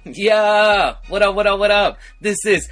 Yeah, what up, what up, what up? This is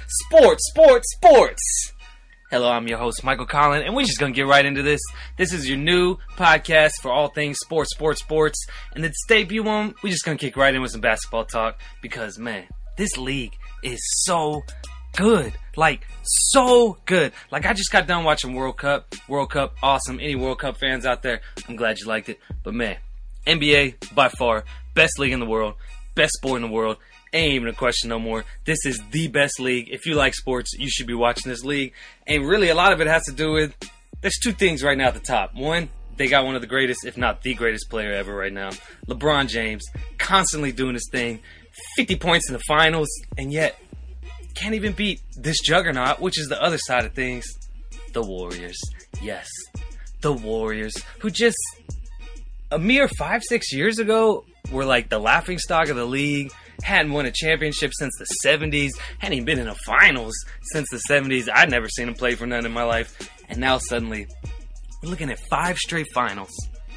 Sports. Hello, I'm your host, Michael Collin, and we're just gonna get right into this. This is your new podcast for all things sports. And its debut one, we're just gonna kick right in with some basketball talk because, man, this league is so good. Like, so good. Like, I just got done watching World Cup. World Cup, awesome. Any World Cup fans out there, I'm glad you liked it. But, man, NBA, by far, best league in the world, best sport in the world. Ain't even a question no more. This is the best league. If you like sports, you should be watching this league. And really, a lot of it has to do with, there's two things right now at the top. One, they got one of the greatest, if not the greatest player ever right now. LeBron James, constantly doing his thing. 50 points in the finals, and yet can't even beat this juggernaut, which is the other side of things. The Warriors. Yes, the Warriors, who just a mere 5-6 years ago were like the laughingstock of the league. Hadn't won a championship since the 70s. Hadn't even been in a finals since the 70s. I'd never seen him play for none in my life. And now suddenly, we're looking at 5 straight finals.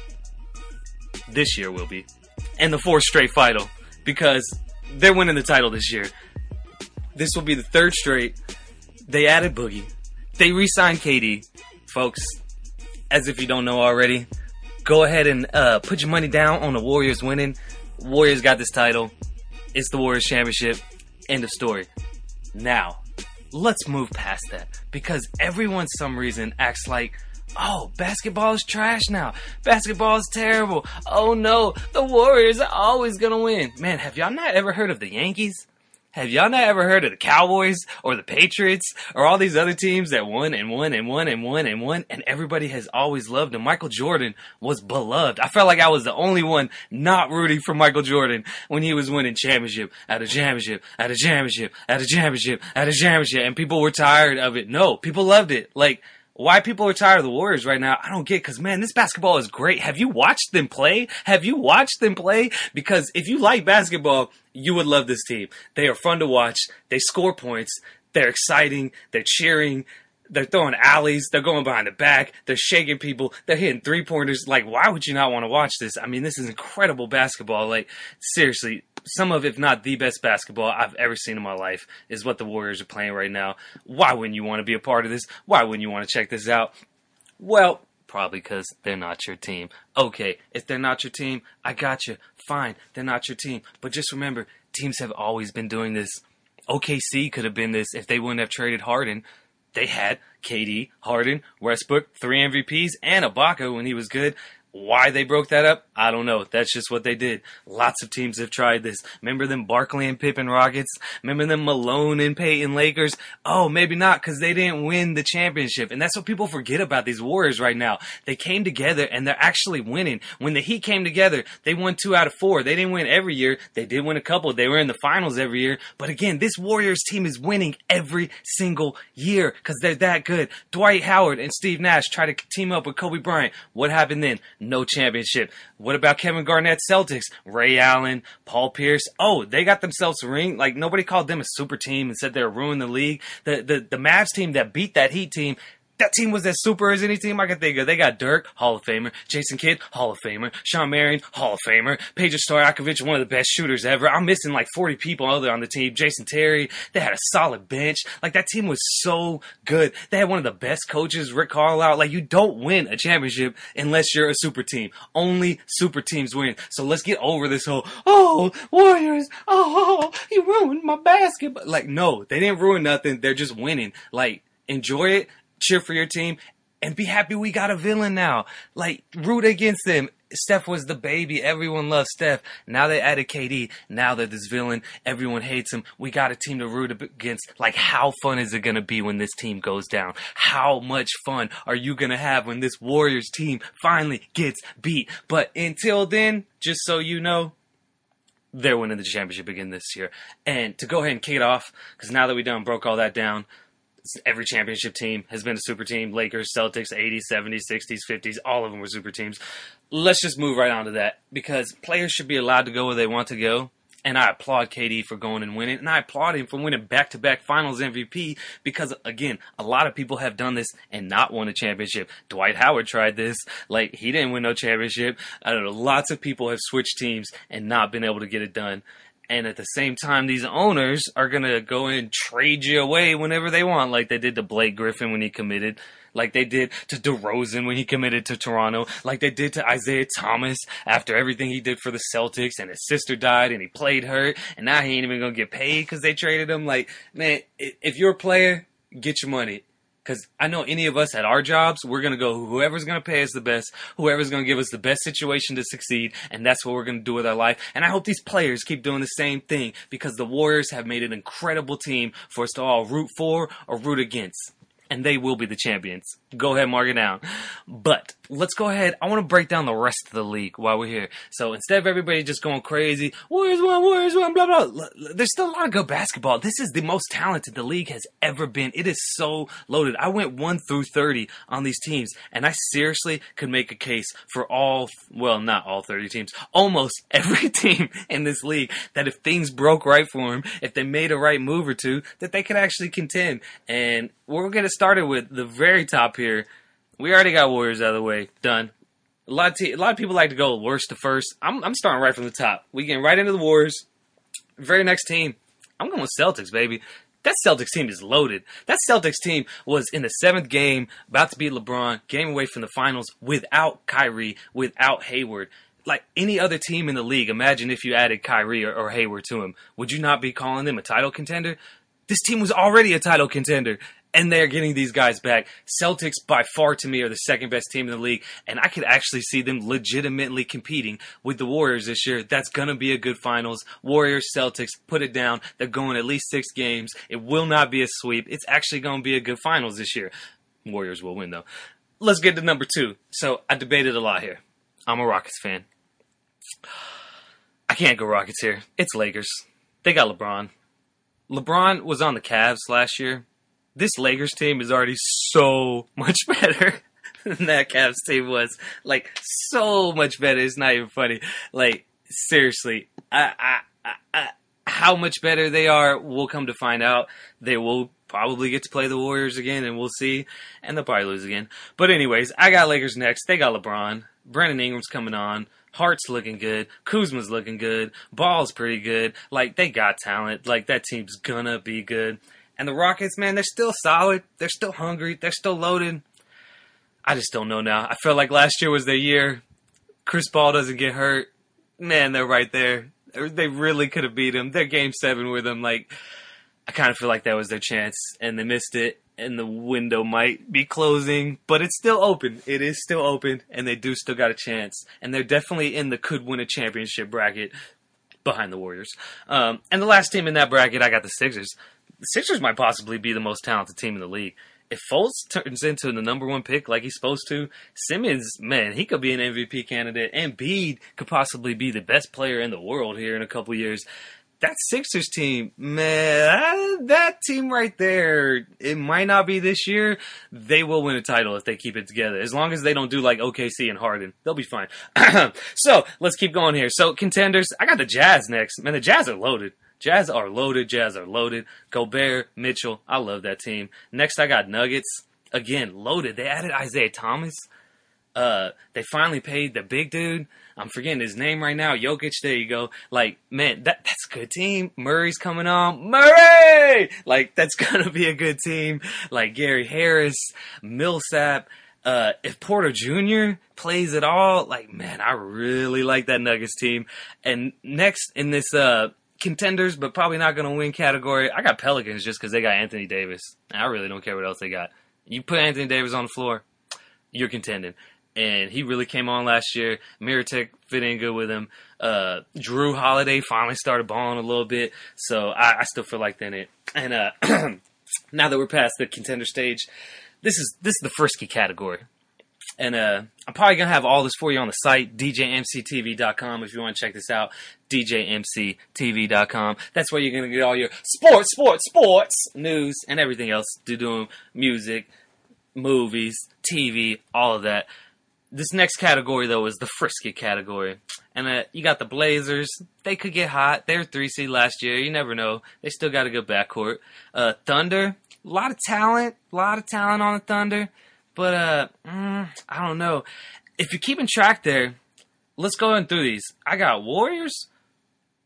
This year will be. And the 4th straight final. Because they're winning the title this year. This will be the 3rd straight. They added Boogie. They re-signed KD. Folks, as if you don't know already, go ahead and put your money down on the Warriors winning. Warriors got this title. It's the Warriors Championship. End of story. Now, let's move past that. Because everyone, some reason, acts like, oh, basketball is trash now. Basketball is terrible. Oh no, the Warriors are always gonna win. Man, have y'all not ever heard of the Yankees? Have y'all not ever heard of the Cowboys or the Patriots or all these other teams that won and everybody has always loved them? Michael Jordan was beloved. I felt like I was the only one not rooting for Michael Jordan when he was winning championship after championship after championship after championship after championship, and people were tired of it. No, people loved it. Like, why people are tired of the Warriors right now, I don't get, because, man, this basketball is great. Have you watched them play? Because if you like basketball, you would love this team. They are fun to watch. They score points. They're exciting. They're cheering. They're throwing alleys. They're going behind the back. They're shaking people. They're hitting three-pointers. Like, why would you not want to watch this? I mean, this is incredible basketball. Like, seriously, some of, if not the best basketball I've ever seen in my life is what the Warriors are playing right now. Why wouldn't you want to be a part of this? Why wouldn't you want to check this out? Well, probably because they're not your team. Okay, if they're not your team, I got you. Fine, they're not your team. But just remember, teams have always been doing this. OKC could have been this if they wouldn't have traded Harden. They had KD, Harden, Westbrook, 3 MVPs, and Ibaka when he was good. Why they broke that up, I don't know. That's just what they did. Lots of teams have tried this. Remember them Barkley and Pippen Rockets? Remember them Malone and Peyton Lakers? Oh, maybe not, because they didn't win the championship. And that's what people forget about these Warriors right now. They came together, and they're actually winning. When the Heat came together, they won 2 out of 4. They didn't win every year. They did win a couple. They were in the finals every year. But again, this Warriors team is winning every single year, because they're that good. Dwight Howard and Steve Nash try to team up with Kobe Bryant. What happened then? No championship. What about Kevin Garnett's Celtics? Ray Allen, Paul Pierce. Oh, they got themselves a ring. Like, nobody called them a super team and said they were ruining the league. The Mavs team that beat that Heat team, that team was as super as any team I could think of. They got Dirk, Hall of Famer. Jason Kidd, Hall of Famer. Shawn Marion, Hall of Famer. Peja Stojakovic, one of the best shooters ever. I'm missing like 40 people other on the team. Jason Terry. They had a solid bench. Like, that team was so good. They had one of the best coaches, Rick Carlisle. Like, you don't win a championship unless you're a super team. Only super teams win. So let's get over this whole, oh, Warriors, oh, you ruined my basketball. Like, no, they didn't ruin nothing. They're just winning. Like, enjoy it. Cheer for your team, and be happy we got a villain now. Like, root against them. Steph was the baby. Everyone loves Steph. Now they added KD. Now they're this villain. Everyone hates him. We got a team to root against. Like, how fun is it going to be when this team goes down? How much fun are you going to have when this Warriors team finally gets beat? But until then, just so you know, they're winning the championship again this year. And to go ahead and kick it off, because now that we done broke all that down, every championship team has been a super team. Lakers, Celtics, 80s, 70s, 60s, 50s, all of them were super teams. Let's just move right on to that, because players should be allowed to go where they want to go. And I applaud KD for going and winning. And I applaud him for winning back-to-back finals MVP because, again, a lot of people have done this and not won a championship. Dwight Howard tried this. Like, he didn't win no championship. I don't know. Lots of people have switched teams and not been able to get it done. And at the same time, these owners are going to go and trade you away whenever they want, like they did to Blake Griffin when he committed, like they did to DeRozan when he committed to Toronto, like they did to Isaiah Thomas after everything he did for the Celtics, and his sister died and he played hurt, and now he ain't even going to get paid because they traded him. Like, man, if you're a player, get your money. Because I know any of us at our jobs, we're going to go whoever's going to pay us the best, whoever's going to give us the best situation to succeed, and that's what we're going to do with our life. And I hope these players keep doing the same thing, because the Warriors have made an incredible team for us to all root for or root against. And they will be the champions. Go ahead, mark it down. But let's go ahead. I want to break down the rest of the league while we're here. So instead of everybody just going crazy, Warriors won, blah, blah, there's still a lot of good basketball. This is the most talented the league has ever been. It is so loaded. I went 1 through 30 on these teams, and I seriously could make a case for not all 30 teams, almost every team in this league, that if things broke right for them, if they made a right move or two, that they could actually contend. And we're going to start it with the very top here. We already got Warriors out of the way. Done. A lot of people like to go worst to first. I'm starting right from the top. We getting right into the Warriors. Very next team, I'm going with Celtics, baby. That Celtics team is loaded. That Celtics team was in the 7th game, about to beat LeBron, game away from the finals, without Kyrie, without Hayward. Like any other team in the league, imagine if you added Kyrie or Hayward to him. Would you not be calling them a title contender? This team was already a title contender. And they're getting these guys back. Celtics, by far, to me, are the second best team in the league. And I could actually see them legitimately competing with the Warriors this year. That's going to be a good finals. Warriors, Celtics, put it down. They're going at least 6 games. It will not be a sweep. It's actually going to be a good finals this year. Warriors will win, though. Let's get to number 2. So, I debated a lot here. I'm a Rockets fan. I can't go Rockets here. It's Lakers. They got LeBron. LeBron was on the Cavs last year. This Lakers team is already so much better than that Cavs team was. Like, so much better. It's not even funny. Like, seriously, how much better they are, we'll come to find out. They will probably get to play the Warriors again, and we'll see. And they'll probably lose again. But anyways, I got Lakers next. They got LeBron. Brandon Ingram's coming on. Hart's looking good. Kuzma's looking good. Ball's pretty good. Like, they got talent. Like, that team's gonna be good. And the Rockets, man, they're still solid. They're still hungry. They're still loaded. I just don't know now. I felt like last year was their year. Chris Paul doesn't get hurt. Man, they're right there. They really could have beat him. They're Game 7 with him. Like, I kind of feel like that was their chance, and they missed it. And the window might be closing, but it's still open. It is still open, and they do still got a chance. And they're definitely in the could win a championship bracket behind the Warriors. And the last team in that bracket, I got the Sixers. The Sixers might possibly be the most talented team in the league. If Fultz turns into the number 1 pick like he's supposed to, Simmons, man, he could be an MVP candidate. And Embiid could possibly be the best player in the world here in a couple years. That Sixers team, man, that team right there, it might not be this year. They will win a title if they keep it together. As long as they don't do like OKC and Harden, they'll be fine. So, let's keep going here. So, contenders, I got the Jazz next. Man, the Jazz are loaded. Jazz are loaded. Gobert, Mitchell, I love that team. Next, I got Nuggets. Again, loaded. They added Isaiah Thomas. They finally paid the big dude. I'm forgetting his name right now. Jokic, there you go. Like, man, that's a good team. Murray's coming on. Murray! Like, that's gonna be a good team. Like, Gary Harris, Millsap. If Porter Jr. plays at all, like, man, I really like that Nuggets team. And next in this, contenders, but probably not going to win category, I got Pelicans just because they got Anthony Davis. I really don't care what else they got. You put Anthony Davis on the floor, you're contending. And he really came on last year. Mirotic fit in good with him. Drew Holiday finally started balling a little bit, so I still feel like they're in it. And now that we're past the contender stage, this is the frisky category. And I'm probably going to have all this for you on the site, djmctv.com, if you want to check this out, djmctv.com. That's where you're going to get all your sports news and everything else to do, music, movies, TV, all of that. This next category, though, is the frisky category. And you got the Blazers. They could get hot. They were 3 seed last year. You never know. They still got a good backcourt. Thunder, a lot of talent on the Thunder. But, I don't know. If you're keeping track there, let's go in through these. I got Warriors,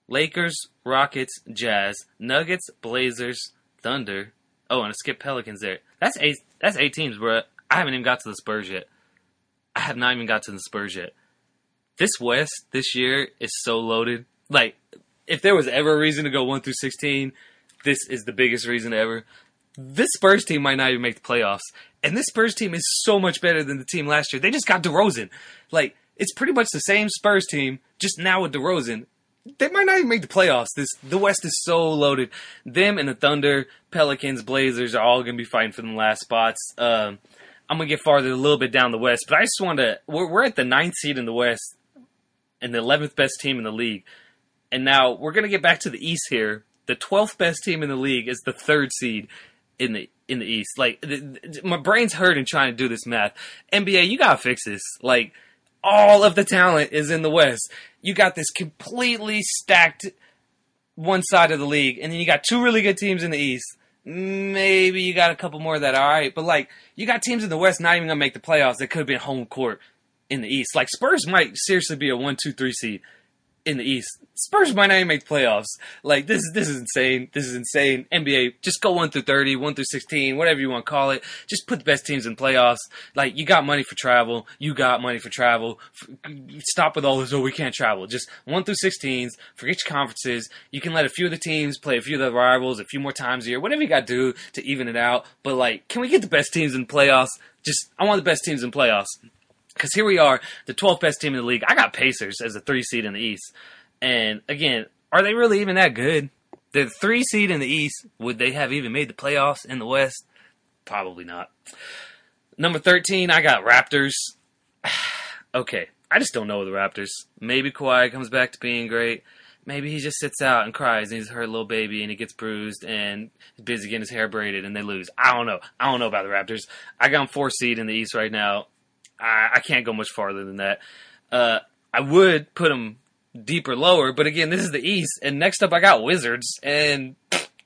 Lakers, Rockets, Jazz, Nuggets, Blazers, Thunder. Oh, and I skipped Pelicans there. That's eight. That's 8 teams, bro. I haven't even got to the Spurs yet. I have not even got to the Spurs yet. This West this year is so loaded. Like, if there was ever a reason to go 1 through 16, this is the biggest reason ever. This Spurs team might not even make the playoffs. And this Spurs team is so much better than the team last year. They just got DeRozan. Like, it's pretty much the same Spurs team, just now with DeRozan. They might not even make the playoffs. The West is so loaded. Them and the Thunder, Pelicans, Blazers are all going to be fighting for the last spots. I'm going to get farther a little bit down the West, but I just want to... We're at the 9th seed in the West and the 11th best team in the league. And now we're going to get back to the East here. The 12th best team in the league is the 3rd seed in the East. Like, my brain's hurting trying to do this math. NBA, you got to fix this. Like, all of the talent is in the West. You got this completely stacked one side of the league, and then you got 2 really good teams in the East. Maybe you got a couple more that are alright, but like, you got teams in the West not even gonna make the playoffs that could have been home court in the East. Like, Spurs might seriously be a 1, 2, 3 seed in the East. Spurs might not even make the playoffs. Like, this is insane. This is insane. NBA, just go 1 through 30, 1 through 16, whatever you want to call it. Just put the best teams in playoffs. Like, you got money for travel. You got money for travel. Stop with all this, oh, we can't travel. Just 1 through 16s, forget your conferences. You can let a few of the teams play a few of the rivals a few more times a year, whatever you got to do to even it out. But, like, can we get the best teams in playoffs? I want the best teams in playoffs. Because here we are, the 12th best team in the league. I got Pacers as a 3 seed in the East. And, again, are they really even that good? They're the 3 seed in the East. Would they have even made the playoffs in the West? Probably not. Number 13, I got Raptors. Okay, I just don't know with the Raptors. Maybe Kawhi comes back to being great. Maybe he just sits out and cries and he's hurt a little baby and he gets bruised and he's busy getting his hair braided and they lose. I don't know. I don't know about the Raptors. I got them 4 seed in the East right now. I can't go much farther than that. I would put them deeper lower, but again, this is the East, and next up I got Wizards, and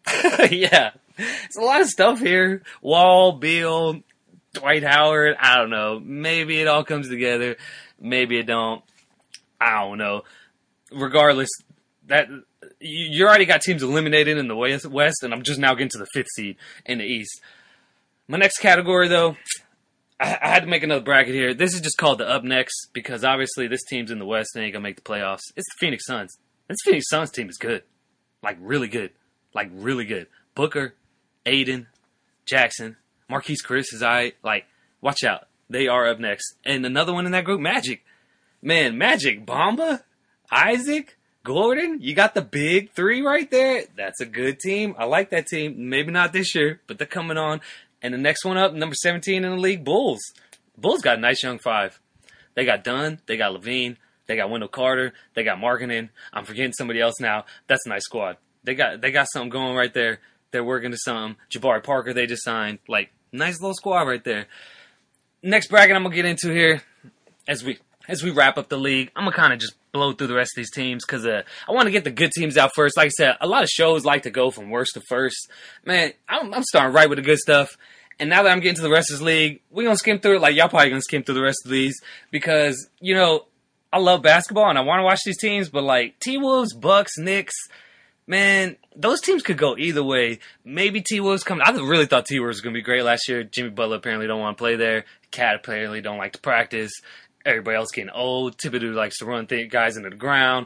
yeah, it's a lot of stuff here. Wall, Beal, Dwight Howard, I don't know. Maybe it all comes together. Maybe it don't. I don't know. Regardless, that you already got teams eliminated in the West, and I'm just now getting to the 5th seed in the East. My next category, though, I had to make another bracket here. This is just called the Up Next because obviously this team's in the West and ain't going to make the playoffs. It's the Phoenix Suns. This Phoenix Suns team is good. Like, really good. Like, really good. Booker, Aiden, Jackson, Marquise Chris is alright. Like, watch out. They are up next. And another one in that group, Magic. Man, Magic, Bamba, Isaac, Gordon. You got the big 3 right there. That's a good team. I like that team. Maybe not this year, but they're coming on. And the next one up, number 17 in the league, Bulls. Bulls got a nice young 5. They got Dunn, they got Levine, they got Wendell Carter, they got Markkanen. I'm forgetting somebody else now. That's a nice squad. They got something going right there. They're working to something. Jabari Parker, they just signed. Like, nice little squad right there. Next bracket I'm gonna get into here as we wrap up the league. I'm gonna kind of just blow through the rest of these teams because I want to get the good teams out first. Like I said, a lot of shows like to go from worst to first. Man, I'm starting right with the good stuff. And now that I'm getting to the rest of this league, we're going to skim through it like y'all probably going to skim through the rest of these because, you know, I love basketball and I want to watch these teams, but like T-Wolves, Bucks, Knicks, man, those teams could go either way. Maybe T-Wolves come. I really thought T-Wolves was going to be great last year. Jimmy Butler apparently don't want to play there. Cat apparently don't like to practice. Everybody else getting old. Thibodeau likes to run guys into the ground.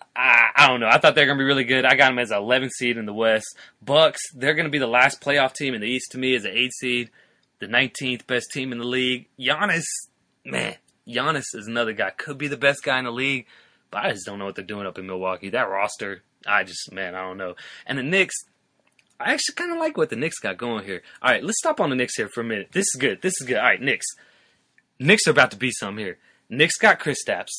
I don't know. I thought they were going to be really good. I got them as an 11th seed in the West. Bucks, they're going to be the last playoff team in the East to me as an 8th seed. The 19th best team in the league. Giannis, man, Giannis is another guy. Could be the best guy in the league, but I just don't know what they're doing up in Milwaukee. That roster, I don't know. And the Knicks, I actually kind of like what the Knicks got going here. All right, let's stop on the Knicks here for a minute. This is good. All right, Knicks. Knicks are about to be something here. Knicks got Kristaps.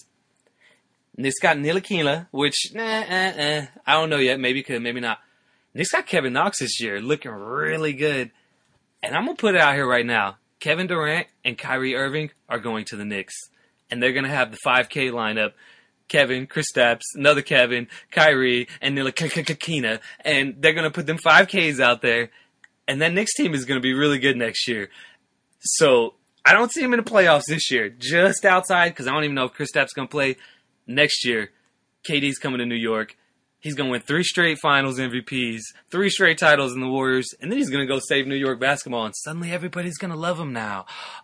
Knicks got Ntilikina, which, I don't know yet. Maybe could, maybe not. Knicks got Kevin Knox this year, looking really good. And I'm going to put it out here right now. Kevin Durant and Kyrie Irving are going to the Knicks. And they're going to have the 5K lineup. Kevin, Kristaps, another Kevin, Kyrie, and Ntilikina. And they're going to put them 5Ks out there. And that Knicks team is going to be really good next year. So, I don't see him in the playoffs this year. Just outside, because I don't even know if Kristaps is going to play. Next year, KD's coming to New York. He's going to win 3 straight finals MVPs, 3 straight titles in the Warriors, and then he's going to go save New York basketball, and suddenly everybody's going to love him now.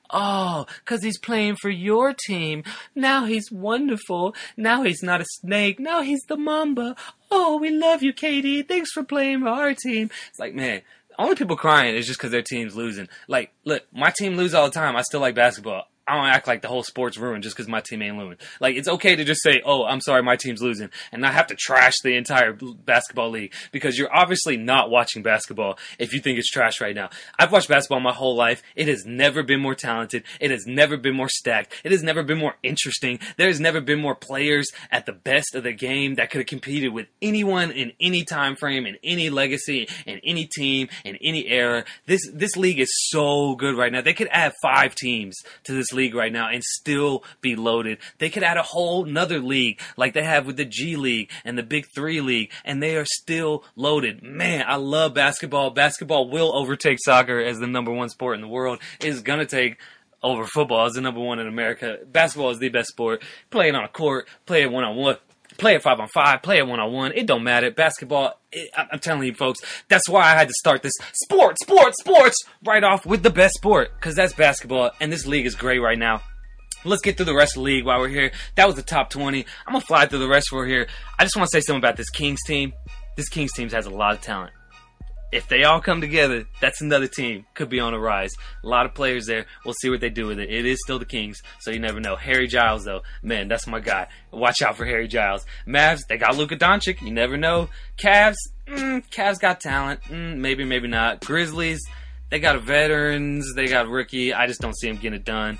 Oh, because he's playing for your team. Now he's wonderful. Now he's not a snake. Now he's the Mamba. Oh, we love you, KD. Thanks for playing for our team. It's like, man, only people crying is just because their team's losing. Like, look, my team loses all the time. I still like basketball. I don't act like the whole sport's ruined just because my team ain't losing. Like, it's okay to just say, oh, I'm sorry, my team's losing, and not have to trash the entire basketball league, because you're obviously not watching basketball if you think it's trash right now. I've watched basketball my whole life. It has never been more talented. It has never been more stacked. It has never been more interesting. There has never been more players at the best of the game that could have competed with anyone in any time frame, in any legacy, in any team, in any era. This league is so good right now. They could add 5 teams to this league right now and still be loaded. They could add a whole nother league like they have with the G League and the Big 3 League, and they are still loaded. Man, I love basketball. Basketball will overtake soccer as the number 1 sport in the world. It is going to take over football as the number 1 in America. Basketball is the best sport. Play it on a court, play it one-on-one, play it 5-on-5, play it 1-on-1. It don't matter. Basketball, I'm telling you folks, that's why I had to start this sports right off with the best sport, because that's basketball, and this league is great right now. Let's get through the rest of the league while we're here. That was the top 20. I'm going to fly through the rest while we're here. I just want to say something about this Kings team. This Kings team has a lot of talent. If they all come together, that's another team. Could be on a rise. A lot of players there. We'll see what they do with it. It is still the Kings, so you never know. Harry Giles, though, man, that's my guy. Watch out for Harry Giles. Mavs, they got Luka Doncic. You never know. Cavs, Cavs got talent. Maybe, maybe not. Grizzlies, they got veterans. They got rookie. I just don't see them getting it done.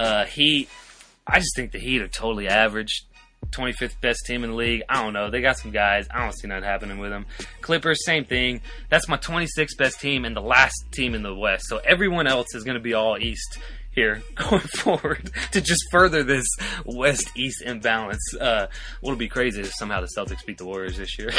Heat, I just think the Heat are totally average. 25th best team in the league. I don't know. They got some guys. I don't see nothing happening with them. Clippers, same thing. That's my 26th best team and the last team in the West. So everyone else is going to be all East here going forward to just further this West-East imbalance. What'll be crazy is somehow the Celtics beat the Warriors this year.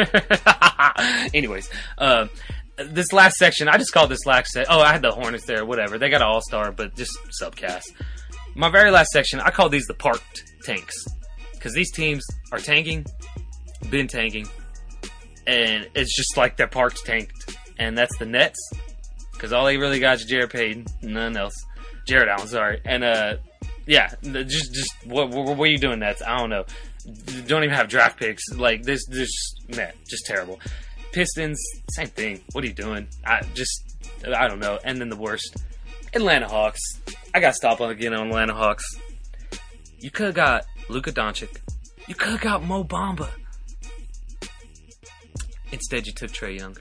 Anyways, this last section, I just called this last section. Oh, I had the Hornets there, whatever. They got an all-star, but just subcast. My very last section, I call these the parked tanks. Because these teams are tanking, been tanking, and it's just like they're parked tanked. And that's the Nets, because all they really got is Jared Payton, nothing else. Jared Allen, sorry. And, yeah, just what are you doing, Nets? I don't know. Don't even have draft picks. Like, this, man, just terrible. Pistons, same thing. What are you doing? I don't know. And then the worst, Atlanta Hawks. I got to stop on again on Atlanta Hawks. You could have got Luka Doncic. You could have got Mo Bamba. Instead, you took Trae Young.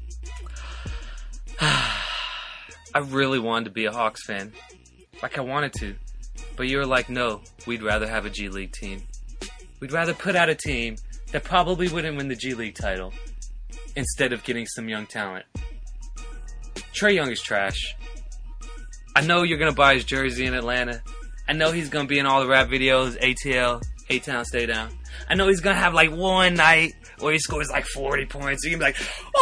I really wanted to be a Hawks fan. Like I wanted to. But you were like, no, we'd rather have a G League team. We'd rather put out a team that probably wouldn't win the G League title instead of getting some young talent. Trae Young is trash. I know you're going to buy his jersey in Atlanta. I know he's going to be in all the rap videos, ATL, A-Town, Stay Down. I know he's going to have like one night where he scores like 40 points. So you can be like,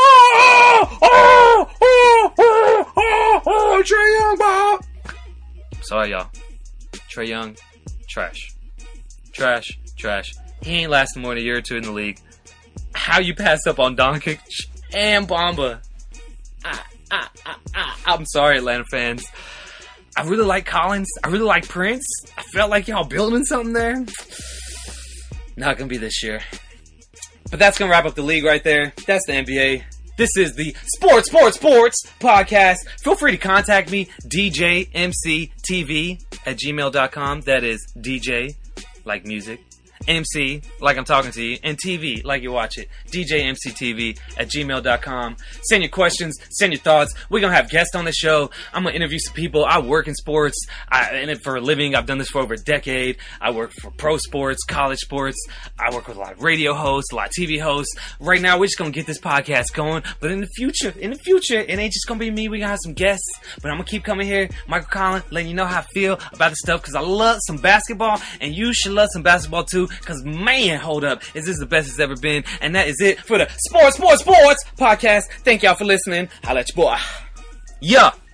Trae Young, Bob. Sorry, y'all. Trae Young, trash. Trash, trash. He ain't lasting more than a year or two in the league. How you pass up on Doncic and Bamba? I'm sorry, Atlanta fans. I really like Collins. I really like Prince. I felt like y'all building something there. Not going to be this year. But that's going to wrap up the league right there. That's the NBA. This is the Sports podcast. Feel free to contact me, DJMCTV@gmail.com. That is DJ, like music. MC, like I'm talking to you, and TV, like you watch it. DJMCTV@gmail.com. Send your questions, send your thoughts. We're going to have guests on the show. I'm going to interview some people. I work in sports and for a living. I've done this for over a decade. I work for pro sports, college sports. I work with a lot of radio hosts, a lot of TV hosts. Right now, we're just going to get this podcast going. But in the future, it ain't just going to be me. We're going to have some guests. But I'm going to keep coming here, Michael Collin, letting you know how I feel about this stuff because I love some basketball, and you should love some basketball too. Because, man, hold up. Is this the best it's ever been? And that is it for the Sports podcast. Thank y'all for listening. Holla at your boy. Yeah.